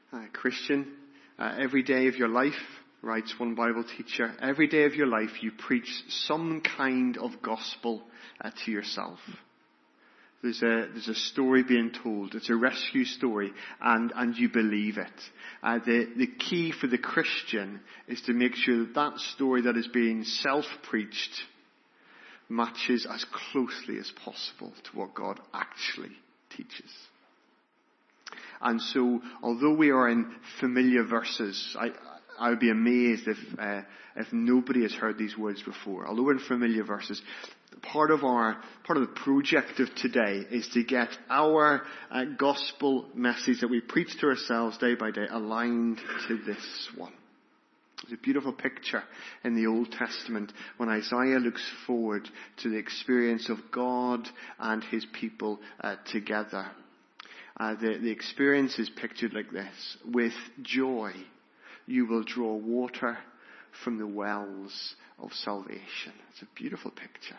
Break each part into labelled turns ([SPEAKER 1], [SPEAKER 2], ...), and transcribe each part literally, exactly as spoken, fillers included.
[SPEAKER 1] Uh, Christian, uh, every day of your life, writes one Bible teacher, every day of your life you preach some kind of gospel uh, to yourself. There's a, there's a story being told. It's a rescue story, and, and you believe it. Uh, the, the key for the Christian is to make sure that that story that is being self-preached matches as closely as possible to what God actually teaches. And so, although we are in familiar verses, I, I would be amazed if, uh, if nobody has heard these words before. Although we're in familiar verses, part of our, part of the project of today is to get our uh, gospel message that we preach to ourselves day by day aligned to this one. There's a beautiful picture in the Old Testament when Isaiah looks forward to the experience of God and his people uh, together. Uh, the, the experience is pictured like this. With joy, you will draw water from the wells of salvation. It's a beautiful picture.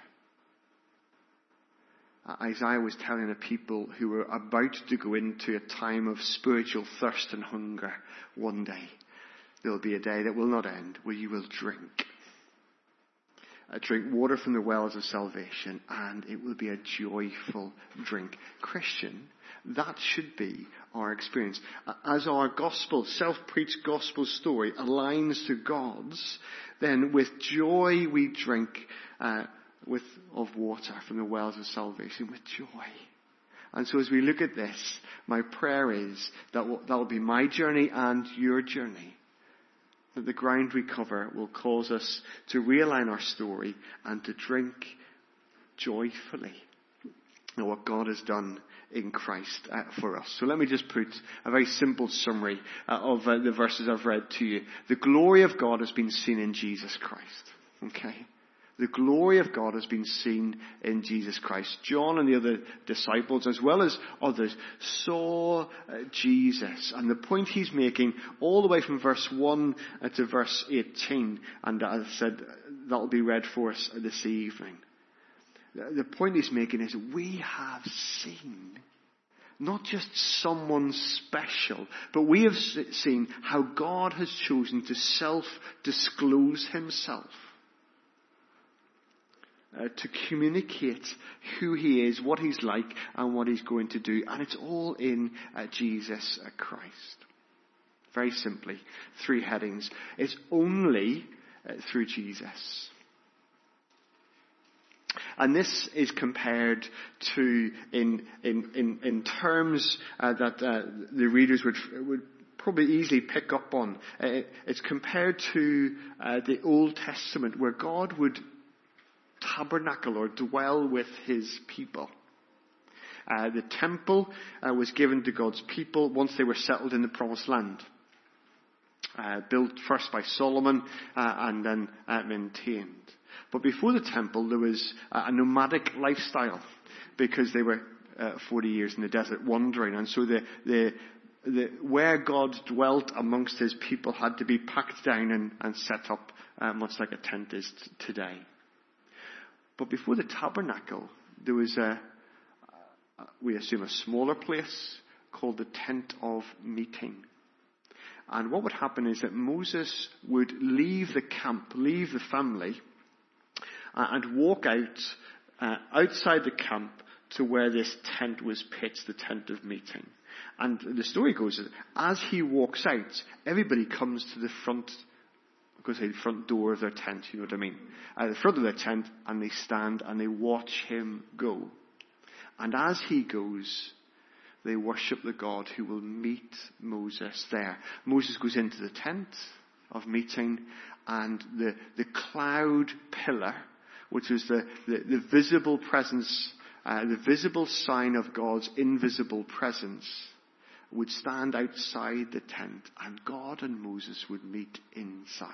[SPEAKER 1] Uh, Isaiah was telling a people who were about to go into a time of spiritual thirst and hunger one day. There will be a day that will not end where you will drink. Uh, drink water from the wells of salvation, and it will be a joyful drink. Christian, that should be our experience. As our gospel, self-preached gospel story aligns to God's, then with joy we drink uh, with of water from the wells of salvation, with joy. And so as we look at this, my prayer is that will, that will be my journey and your journey. That the ground we cover will cause us to realign our story and to drink joyfully at what God has done in Christ uh, for us. So let me just put a very simple summary uh, of uh, the verses I've read to you. The glory of God has been seen in Jesus Christ. Okay? The glory of God has been seen in Jesus Christ. John and the other disciples, as well as others, saw uh, Jesus. And the point he's making, all the way from verse one uh, to verse eighteen, and as I said, that will be read for us this evening. The point he's making is we have seen not just someone special, but we have seen how God has chosen to self-disclose himself. Uh, to communicate who he is, what he's like, and what he's going to do. And it's all in uh, Jesus uh, Christ. Very simply, three headings. It's only uh, through Jesus. And this is compared to, in in in, in terms uh, that uh, the readers would would probably easily pick up on. Uh, it's compared to uh, the Old Testament, where God would tabernacle or dwell with his people. Uh, the temple uh, was given to God's people once they were settled in the Promised Land. Uh, built first by Solomon uh, and then uh, maintained. But before the temple there was uh, a nomadic lifestyle because they were uh, forty years in the desert wandering, and so the, the, the where God dwelt amongst his people had to be packed down and, and set up uh, much like a tent is t- today. But before the tabernacle, there was a, we assume, a smaller place called the tent of meeting. And what would happen is that Moses would leave the camp, leave the family, uh, and walk out, uh, outside the camp to where this tent was pitched, the tent of meeting. And the story goes that as he walks out, everybody comes to the front I'm going to say the front door of their tent, you know what I mean? At the front of their tent, and they stand and they watch him go. And as he goes, they worship the God who will meet Moses there. Moses goes into the tent of meeting, and the, the cloud pillar, which is the, the, the visible presence, uh, the visible sign of God's invisible presence, would stand outside the tent, and God and Moses would meet inside.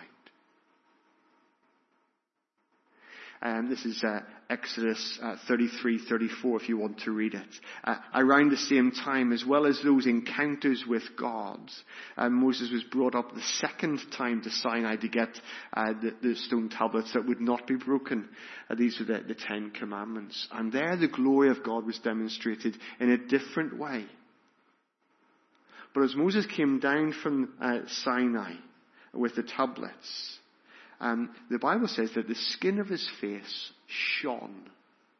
[SPEAKER 1] And this is uh, Exodus uh, thirty-three, thirty-four, if you want to read it. Uh, around the same time, as well as those encounters with God, uh, Moses was brought up the second time to Sinai to get uh, the, the stone tablets that would not be broken. Uh, these are the, the Ten Commandments. And there the glory of God was demonstrated in a different way. But as Moses came down from uh, Sinai with the tablets, um, the Bible says that the skin of his face shone.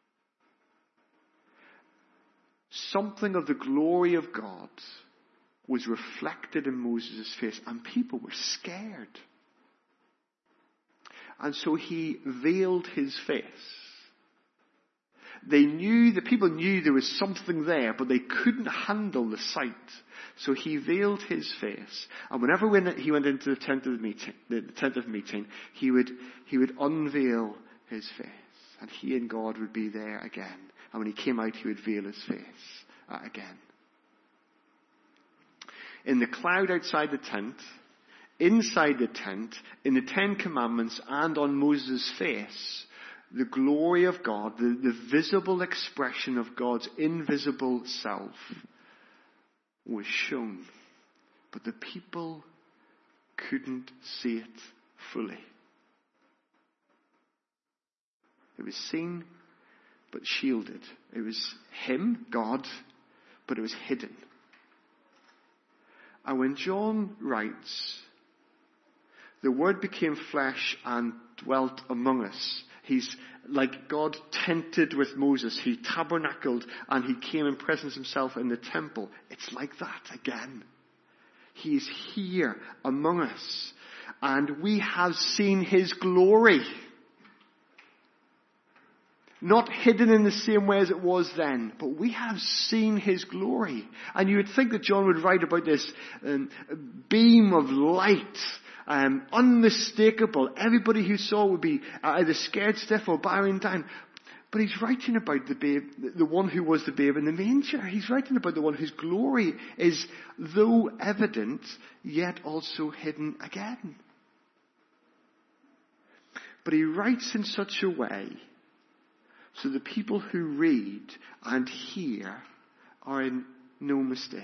[SPEAKER 1] Something of the glory of God was reflected in Moses' face, and people were scared. And so he veiled his face. They knew, the people knew there was something there, but they couldn't handle the sight. So he veiled his face. And whenever he went into the tent of the meeting, the tent of meeting, he would, he would unveil his face. And he and God would be there again. And when he came out, he would veil his face uh, again. In the cloud outside the tent, inside the tent, in the Ten Commandments, and on Moses' face, the glory of God, the, the visible expression of God's invisible self, was shown. But the people couldn't see it fully. It was seen, but shielded. It was him, God, but it was hidden. And when John writes, the Word became flesh and dwelt among us. He's like God tented with Moses. He tabernacled and he came and presented himself in the temple. It's like that again. He is here among us. And we have seen his glory. Not hidden in the same way as it was then, but we have seen his glory. And you would think that John would write about this um, beam of light, um, unmistakable. Everybody who saw would be either scared stiff or bowing down. But he's writing about the babe, the one who was the babe in the manger. He's writing about the one whose glory is, though evident, yet also hidden again. But he writes in such a way so the people who read and hear are in no mistake.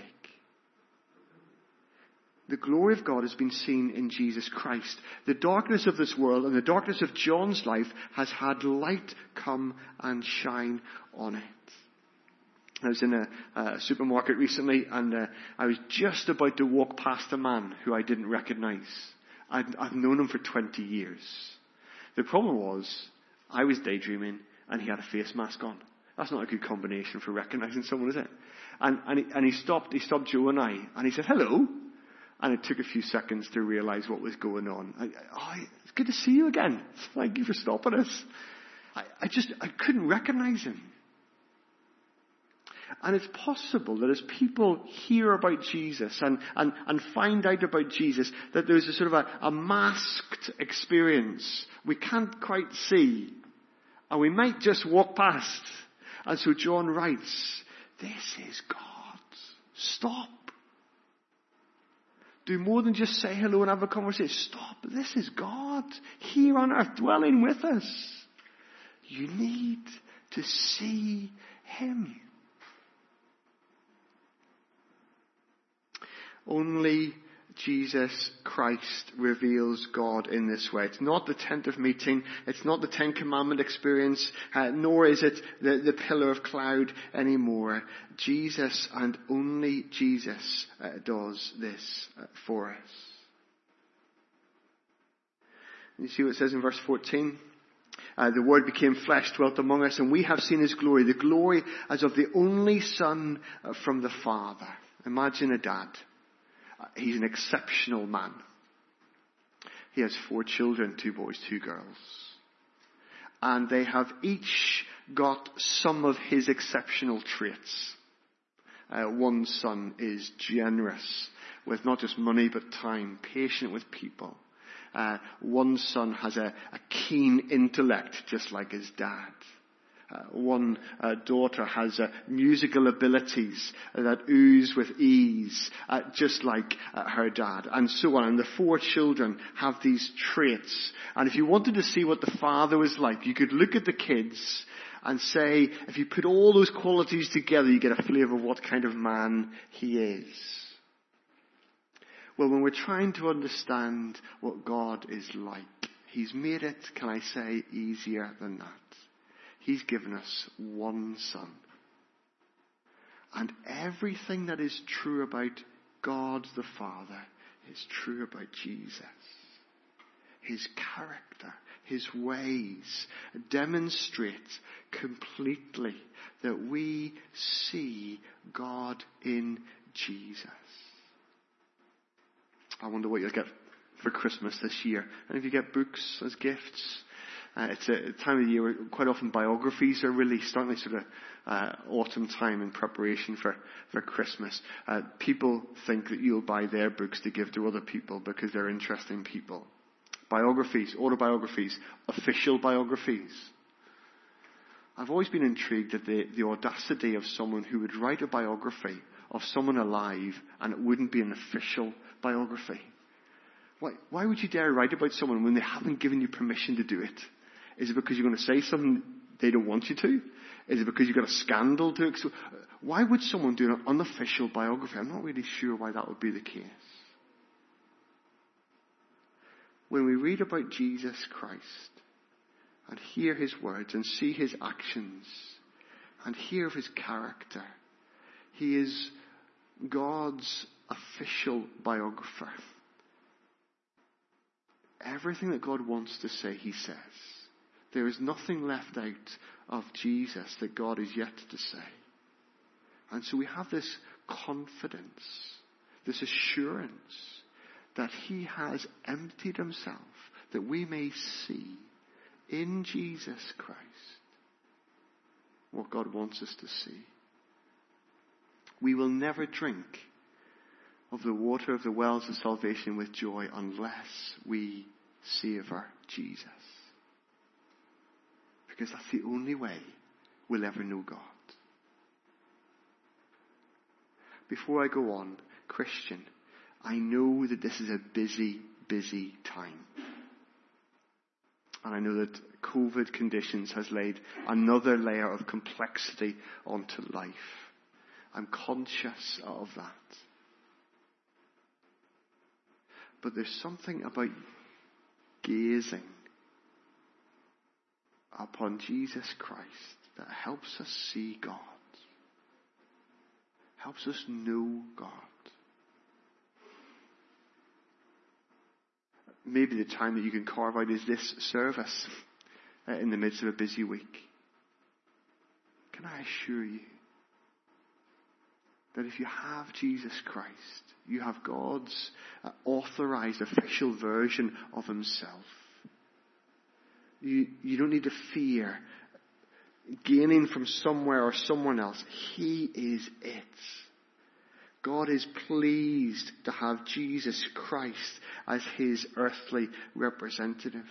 [SPEAKER 1] The glory of God has been seen in Jesus Christ. The darkness of this world and the darkness of John's life has had light come and shine on it. I was in a, a supermarket recently, and uh, I was just about to walk past a man who I didn't recognize. I'd, I've known him for twenty years. The problem was, I was daydreaming, and he had a face mask on. That's not a good combination for recognizing someone, is it? And, and, he, and he stopped, he stopped Joe and I, and he said, hello. And it took a few seconds to realize what was going on. I, oh, it's good to see you again. Thank you for stopping us. I, I just, I couldn't recognize him. And it's possible that as people hear about Jesus and, and, and find out about Jesus, that there's a sort of a, a masked experience we can't quite see. And we might just walk past. And so John writes, this is God. Stop. Do more than just say hello and have a conversation. Stop. This is God here on earth dwelling with us. You need to see him. Only Jesus Christ reveals God in this way. It's not the tent of meeting. It's not the Ten Commandment experience. Uh, nor is it the, the pillar of cloud anymore. Jesus and only Jesus uh, does this uh, for us. You see what it says in verse fourteen? Uh, the Word became flesh, dwelt among us, and we have seen his glory. The glory as of the only Son uh, from the Father. Imagine a dad. He's an exceptional man. He has four children, two boys, two girls. And they have each got some of his exceptional traits. Uh, one son is generous with not just money but time, patient with people. Uh, one son has a, a keen intellect just like his dad. Uh, one uh, daughter has uh, musical abilities uh, that ooze with ease, uh, just like uh, her dad, and so on. And the four children have these traits. And if you wanted to see what the father was like, you could look at the kids and say, if you put all those qualities together, you get a flavour of what kind of man he is. Well, when we're trying to understand what God is like, he's made it, can I say, easier than that. He's given us one Son. And everything that is true about God the Father is true about Jesus. His character, his ways demonstrate completely that we see God in Jesus. I wonder what you'll get for Christmas this year. And if you get books as gifts, uh, it's a time of the year where quite often biographies are released, aren't they? Sort of uh, autumn time in preparation for, for Christmas. Uh, people think that you'll buy their books to give to other people because they're interesting people. Biographies, autobiographies, official biographies. I've always been intrigued at the, the audacity of someone who would write a biography of someone alive and it wouldn't be an official biography. Why, why would you dare write about someone when they haven't given you permission to do it? Is it because you're going to say something they don't want you to? Is it because you've got a scandal to... Ex- why would someone do an unofficial biography? I'm not really sure why that would be the case. When we read about Jesus Christ and hear his words and see his actions and hear of his character, he is God's official biographer. Everything that God wants to say, he says. There is nothing left out of Jesus that God is yet to say. And so we have this confidence, this assurance that he has emptied himself that we may see in Jesus Christ what God wants us to see. We will never drink of the water of the wells of salvation with joy unless we savour Jesus. Because that's the only way we'll ever know God. Before I go on, Christian, I know that this is a busy, busy time. And I know that COVID conditions has laid another layer of complexity onto life. I'm conscious of that. But there's something about gazing upon Jesus Christ that helps us see God. Helps us know God. Maybe the time that you can carve out is this service uh, in the midst of a busy week. Can I assure you that if you have Jesus Christ, you have God's uh, authorized official version of himself. You, you don't need to fear gaining from somewhere or someone else. He is it. God is pleased to have Jesus Christ as his earthly representative.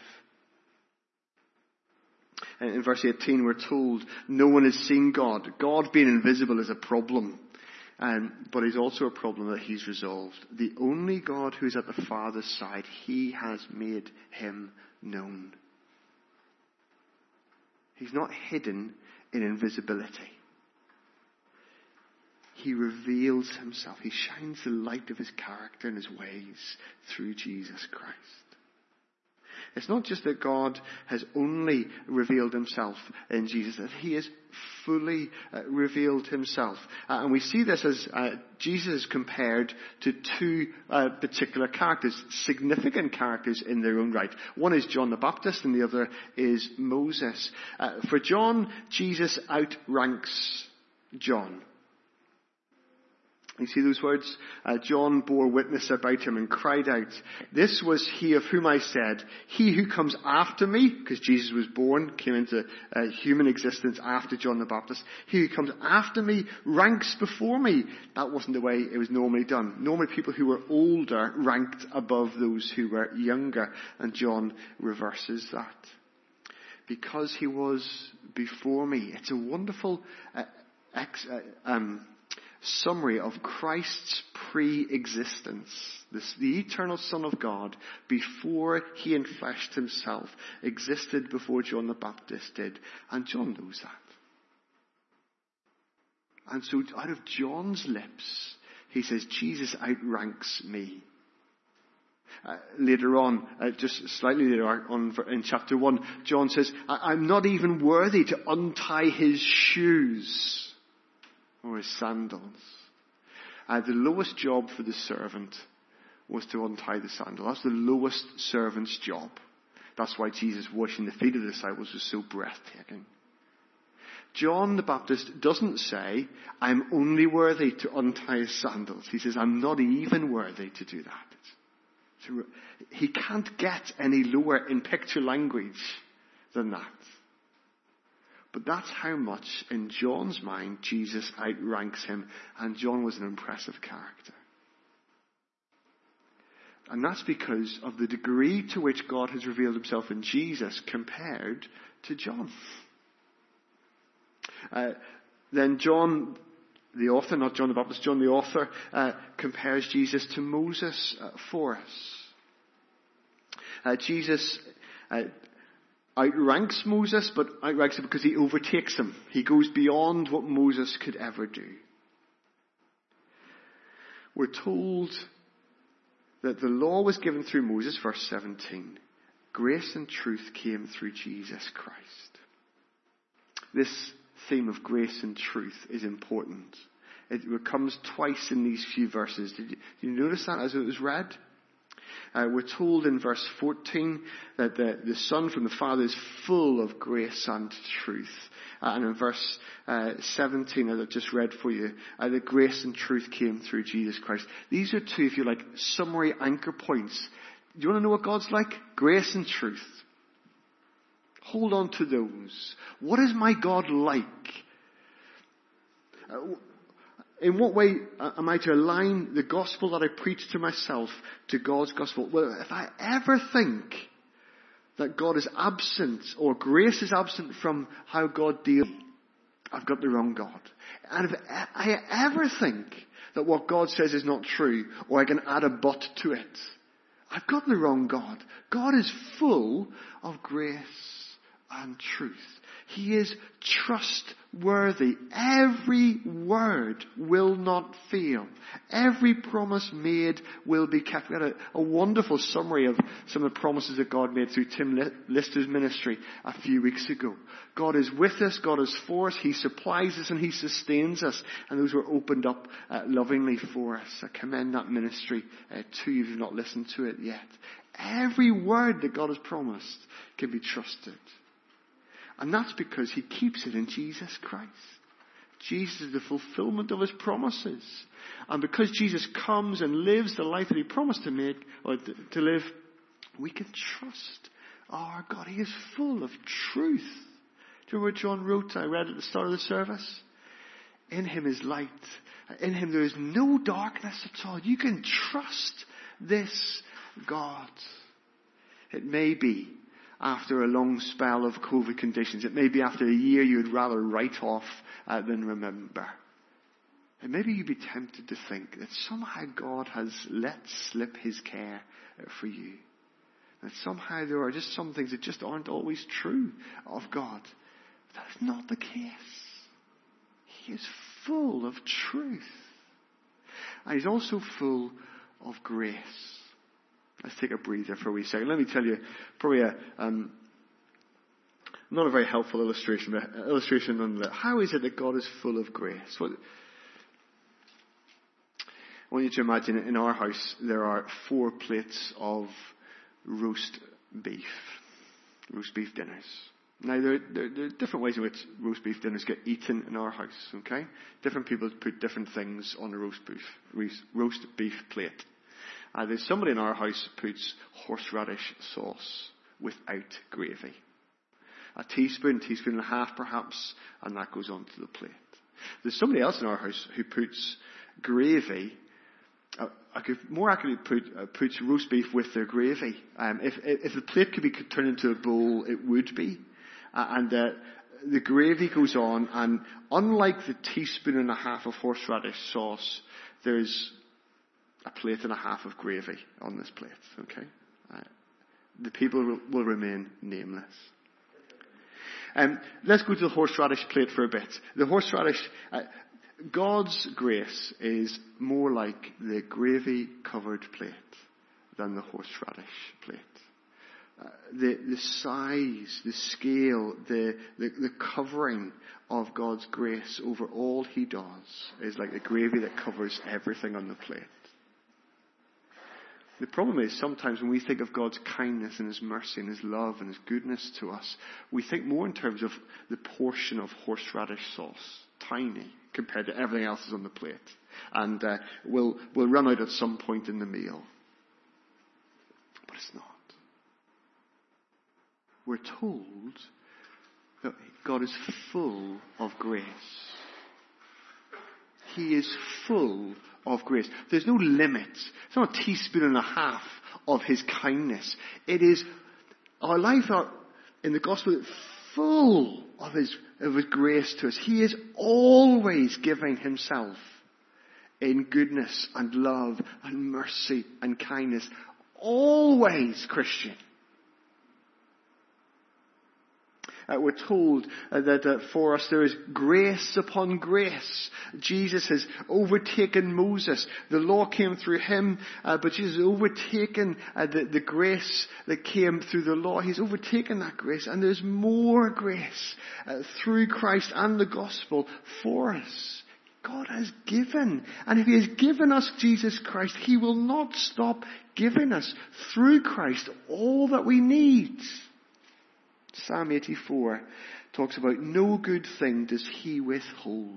[SPEAKER 1] And in verse eighteen we're told no one has seen God. God being invisible is a problem. Um, but it's also a problem that he's resolved. The only God who is at the Father's side, he has made him known. He's not hidden in invisibility. He reveals himself. He shines the light of his character and his ways through Jesus Christ. It's not just that God has only revealed himself in Jesus, that he has fully uh, revealed himself. Uh, and we see this as uh, Jesus is compared to two uh, particular characters, significant characters in their own right. One is John the Baptist and the other is Moses. Uh, for John, Jesus outranks John. You see those words? Uh, John bore witness about him and cried out, "This was he of whom I said, he who comes after me," because Jesus was born, came into uh, human existence after John the Baptist. "He who comes after me ranks before me." That wasn't the way it was normally done. Normally people who were older ranked above those who were younger. And John reverses that. Because he was before me. It's a wonderful uh, ex, uh, um, summary of Christ's pre-existence. This, the eternal Son of God, before he enfleshed himself, existed before John the Baptist did. And John knows that. And so out of John's lips, he says, Jesus outranks me. Uh, later on, uh, just slightly later on in chapter one, John says, I'm not even worthy to untie his shoes or his sandals. Uh, the lowest job for the servant was to untie the sandal. That's the lowest servant's job. That's why Jesus washing the feet of the disciples was so breathtaking. John the Baptist doesn't say, I'm only worthy to untie his sandals. He says, I'm not even worthy to do that. So he can't get any lower in picture language than that. But that's how much, in John's mind, Jesus outranks him. And John was an impressive character. And that's because of the degree to which God has revealed himself in Jesus compared to John. Uh, then John, the author, not John the Baptist, John the author, uh, compares Jesus to Moses uh, for us. Uh, Jesus uh, outranks Moses, but outranks him because he overtakes him. He goes beyond what Moses could ever do. We're told that the law was given through Moses, verse seventeen. Grace and truth came through Jesus Christ. This theme of grace and truth is important. It comes twice in these few verses. Did you, did you notice that as it was read? Uh, we're told in verse fourteen that the, the Son from the Father is full of grace and truth. Uh, and in verse uh, seventeen, as I just read for you, uh, the grace and truth came through Jesus Christ. These are two, if you like, summary anchor points. Do you want to know what God's like? Grace and truth. Hold on to those. What is my God like? Uh, In what way am I to align the gospel that I preach to myself to God's gospel? Well, if I ever think that God is absent or grace is absent from how God deals, I've got the wrong God. And if I ever think that what God says is not true, or I can add a but to it, I've got the wrong God. God is full of grace and truth. He is trustworthy. Every word will not fail. Every promise made will be kept. We had a, a wonderful summary of some of the promises that God made through Tim Lister's ministry a few weeks ago. God is with us. God is for us. He supplies us and He sustains us. And those were opened up uh, lovingly for us. I commend that ministry uh, to you if you've not listened to it yet. Every word that God has promised can be trusted. And that's because He keeps it in Jesus Christ. Jesus is the fulfillment of His promises. And because Jesus comes and lives the life that He promised to make, or to live, we can trust our God. He is full of truth. Do you remember what John wrote? I read at the start of the service. In Him is light. In Him there is no darkness at all. You can trust this God. It may be after a long spell of COVID conditions. It may be after a year you would rather write off uh, than remember. And maybe you'd be tempted to think that somehow God has let slip His care uh, for you. That somehow there are just some things that just aren't always true of God. That is not the case. He is full of truth. And He's also full of grace. Let's take a breather for a wee second. Let me tell you, probably a, um, not a very helpful illustration, but an illustration on that. How is it that God is full of grace? What, I want you to imagine in our house there are four plates of roast beef, roast beef dinners. Now there, there, there are different ways in which roast beef dinners get eaten in our house, okay? Different people put different things on a roast beef, roast beef plate. Uh, there's somebody in our house who puts horseradish sauce without gravy. A teaspoon, teaspoon and a half perhaps, and that goes onto the plate. There's somebody else in our house who puts gravy, uh, I could more accurately put, uh, puts roast beef with their gravy. Um, if, if the plate could be turned into a bowl, it would be. Uh, and uh, the gravy goes on, and unlike the teaspoon and a half of horseradish sauce, there's a plate and a half of gravy on this plate, okay? Uh, the people will, will remain nameless. Um, let's go to the horseradish plate for a bit. The horseradish, uh, God's grace is more like the gravy-covered plate than the horseradish plate. uh, the, the size, the scale, the, the, the covering of God's grace over all he does is like the gravy that covers everything on the plate. The problem is sometimes when we think of God's kindness and his mercy and his love and his goodness to us, we think more in terms of the portion of horseradish sauce, tiny compared to everything else that's on the plate. And uh, we'll, we'll run out at some point in the meal. But it's not. We're told that God is full of grace. He is full of grace. There's no limit. It's not a teaspoon and a half of his kindness. It is, our lives are in the gospel full of his, of his grace to us. He is always giving himself in goodness and love and mercy and kindness. Always, Christian. Uh, we're told uh, that uh, for us there is grace upon grace. Jesus has overtaken Moses. The law came through him, uh, but Jesus has overtaken uh, the, the grace that came through the law. He's overtaken that grace, and there's more grace uh, through Christ and the gospel for us. God has given. And if he has given us Jesus Christ, he will not stop giving us through Christ all that we need. Psalm eighty-four talks about no good thing does he withhold.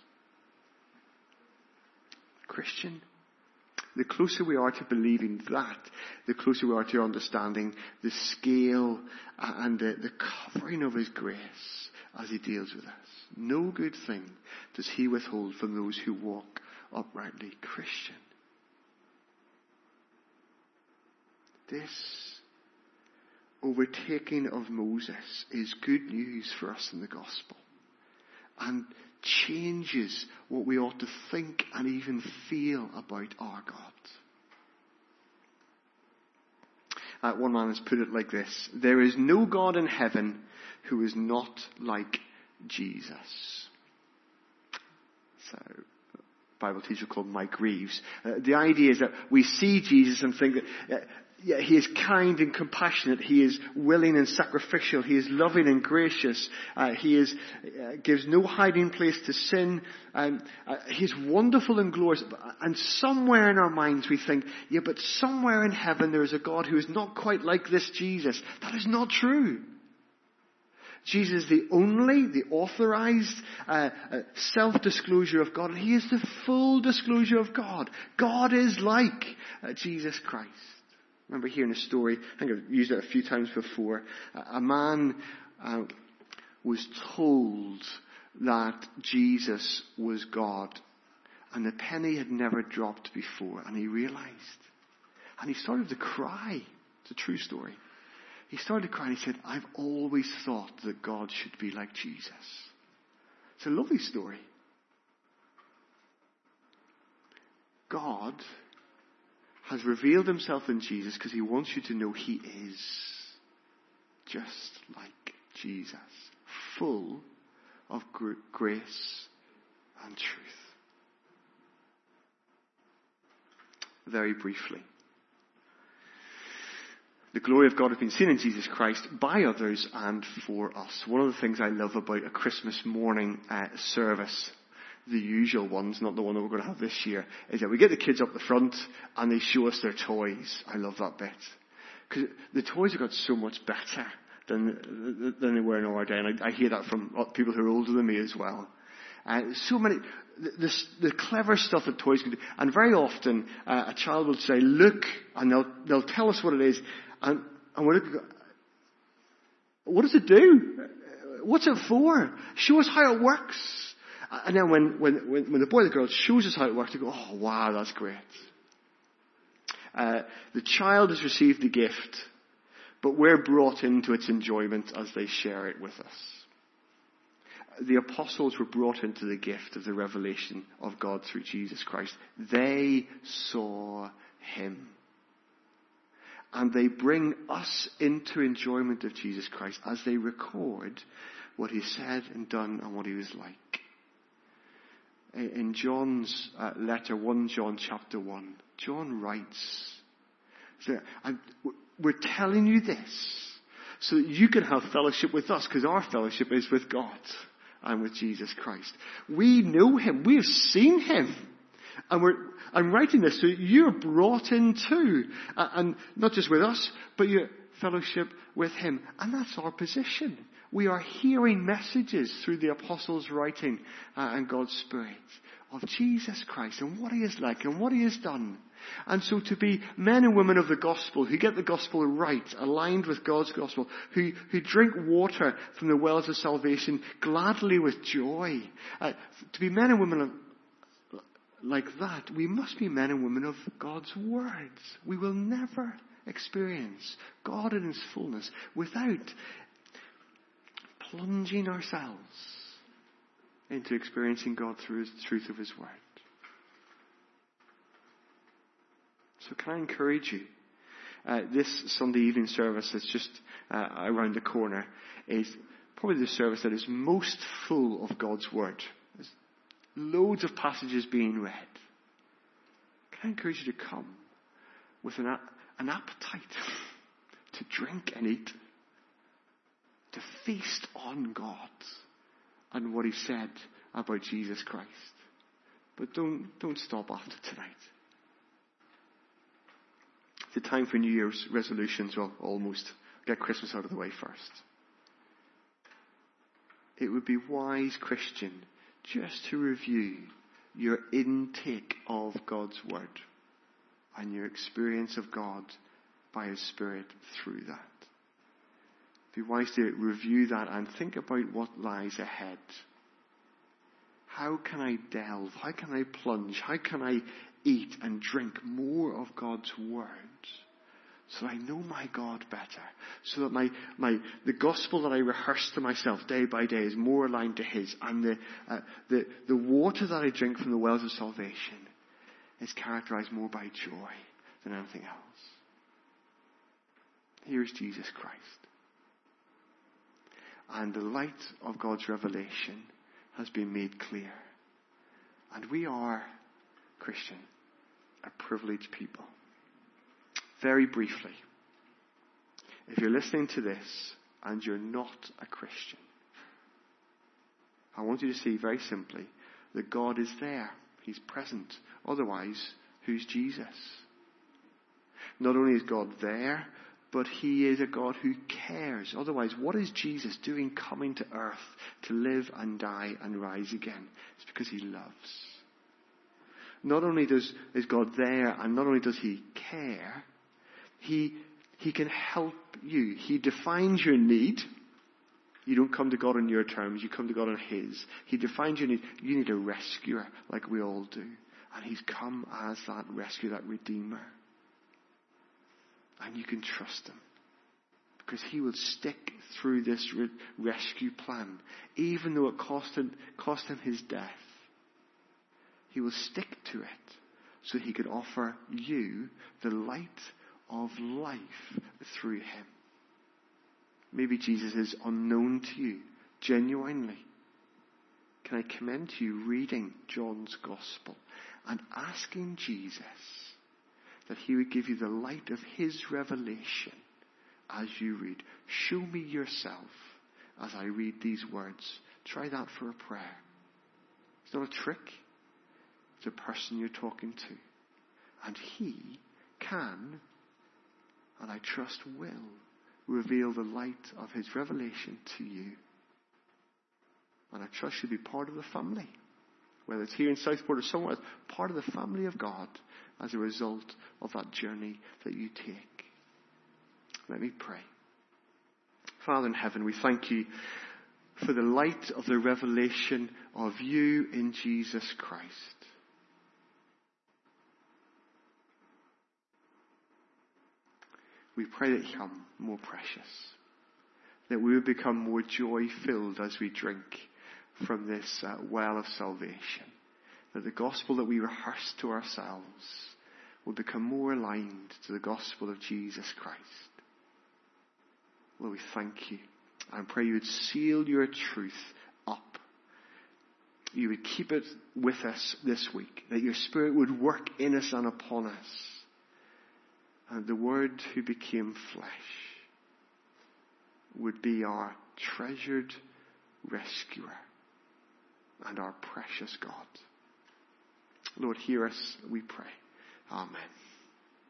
[SPEAKER 1] Christian, the closer we are to believing that, the closer we are to understanding the scale and the, the covering of his grace as he deals with us. No good thing does he withhold from those who walk uprightly. Christian, this overtaking of Moses is good news for us in the gospel and changes what we ought to think and even feel about our God. Uh, one man has put it like this: there is no God in heaven who is not like Jesus. So, Bible teacher called Mike Reeves. Uh, the idea is that we see Jesus and think that uh, yeah, he is kind and compassionate. He is willing and sacrificial. He is loving and gracious. Uh, he is uh, gives no hiding place to sin. Um, uh, he is wonderful and glorious. And somewhere in our minds we think, yeah, but somewhere in heaven there is a God who is not quite like this Jesus. That is not true. Jesus is the only, the authorized uh, uh, self-disclosure of God. And he is the full disclosure of God. God is like uh, Jesus Christ. I remember hearing a story, I think I've used it a few times before. A man uh, was told that Jesus was God, and the penny had never dropped before, and he realized. And he started to cry. It's a true story. He started to cry and he said, I've always thought that God should be like Jesus. It's a lovely story. God has revealed himself in Jesus because he wants you to know he is just like Jesus, full of gr- grace and truth. Very briefly, the glory of God has been seen in Jesus Christ by others and for us. One of the things I love about a Christmas morning uh, service, the usual ones, not the one that we're going to have this year, is that we get the kids up the front and they show us their toys. I love that bit. Because the toys have got so much better than than they were in our day. And I, I hear that from people who are older than me as well. Uh, so many, the, the, the clever stuff that toys can do. And very often uh, a child will say, look, and they'll, they'll tell us what it is. And, and we'll look and go, what does it do? What's it for? Show us how it works. And then when, when, when the boy or the girl shows us how it works, they go, oh, wow, that's great. Uh, the child has received the gift, but we're brought into its enjoyment as they share it with us. The apostles were brought into the gift of the revelation of God through Jesus Christ. They saw him. And they bring us into enjoyment of Jesus Christ as they record what he said and done and what he was like. In John's uh, letter, First John chapter one, John writes So I'm, we're telling you this so that you can have fellowship with us, because our fellowship is with God and with Jesus Christ. We know him. We have seen him. And we're, I'm writing this so you're brought in too. Uh, and not just with us, but your fellowship with him. And that's our position. We are hearing messages through the apostles' writing uh, and God's Spirit of Jesus Christ and what he is like and what he has done. And so to be men and women of the gospel, who get the gospel right, aligned with God's gospel, who, who drink water from the wells of salvation gladly with joy, uh, to be men and women of like that, we must be men and women of God's words. We will never experience God in his fullness without plunging ourselves into experiencing God through the truth of his word. So can I encourage you? Uh, this Sunday evening service that's just uh, around the corner is probably the service that is most full of God's word. There's loads of passages being read. Can I encourage you to come with an, an appetite to drink and eat, to feast on God and what he said about Jesus Christ. But don't, don't stop after tonight. The time for New Year's resolutions, well, almost. Get Christmas out of the way first. It would be wise, Christian, just to review your intake of God's word and your experience of God by his Spirit through that. It'd be wise to review that and think about what lies ahead. How can I delve? How can I plunge? How can I eat and drink more of God's word so that I know my God better? So that my, my the gospel that I rehearse to myself day by day is more aligned to his, and the, uh, the, the water that I drink from the wells of salvation is characterized more by joy than anything else. Here's Jesus Christ. And the light of God's revelation has been made clear. And we are, Christian, a privileged people. Very briefly, if you're listening to this and you're not a Christian, I want you to see very simply that God is there. He's present. Otherwise, who's Jesus? Not only is God there, but he is a God who cares. Otherwise, what is Jesus doing coming to earth to live and die and rise again? It's because he loves. Not only does is God there, and not only does he care, he, he can help you. He defines your need. You don't come to God on your terms. You come to God on his. He defines your need. You need a rescuer, like we all do. And he's come as that rescuer, that redeemer. And you can trust him. Because he will stick through this re- rescue plan. Even though it cost him, cost him his death. He will stick to it. So he could offer you the light of life through him. Maybe Jesus is unknown to you, genuinely. Can I commend to you reading John's Gospel and asking Jesus that he would give you the light of his revelation as you read. Show me yourself as I read these words. Try that for a prayer. It's not a trick. It's a person you're talking to. And he can, and I trust will, reveal the light of his revelation to you. And I trust you'll be part of the family. Whether it's here in Southport or somewhere else, part of the family of God as a result of that journey that you take. Let me pray. Father in heaven, we thank you for the light of the revelation of you in Jesus Christ. We pray that he become more precious, that we would become more joy-filled as we drink from this uh, well of salvation, that the gospel that we rehearse to ourselves will become more aligned to the gospel of Jesus Christ. Lord, we thank you. I pray you would seal your truth up. You would keep it with us this week, that your Spirit would work in us and upon us. uh, the Word who became flesh would be our treasured rescuer and our precious God. Lord, hear us, we pray. Amen.